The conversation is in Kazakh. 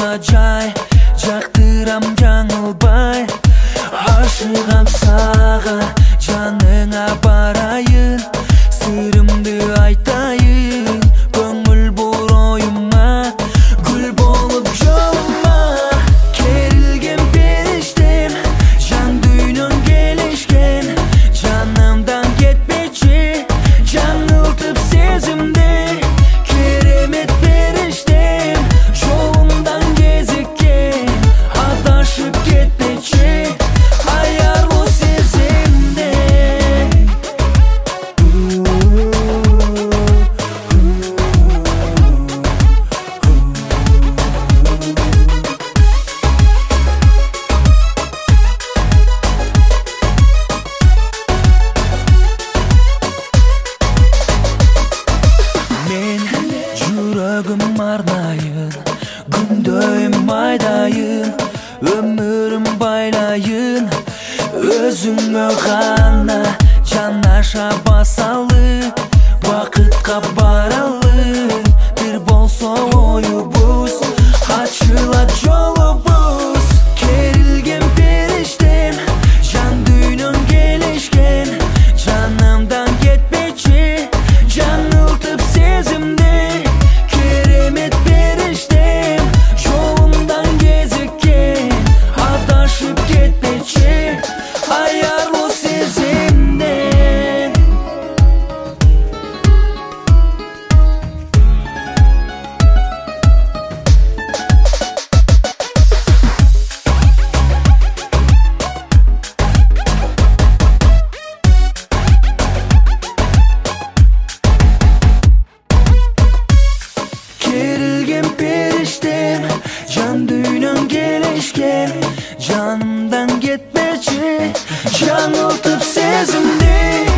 boşka jay, jaktıram жаңылбай. Aşığam sağa, janыңа barayın, sırımды aytayın. Көңіл бұл ойыма, gül болып жолыма. Kerilgen periştem, jan düğünün gelişken, janımdan ketmeci, жаңылтып сезімді. Керемет перiştem, жолымдан кезіккен, адашып кетпечи, аярлы сезімде. Мен жүрегім арнайын, күндейім айдайын, өмірім байлайын. Өзіңе ғана жанаша басалы, бақытқа баралы. Бір болса ойыбыз, açılат жолыбыз. Kerilgen periştem, жан düğünün gelişken, жанымдан кетпечи, жаңылтып сезімді. Керемет перiştem, жолымдан кезіккен, адашып кетпечи, аярлы сезімден. Kerilgen periştem, jan düğünün gelişken, janımdan ketmeci, жаңылтып сезімді.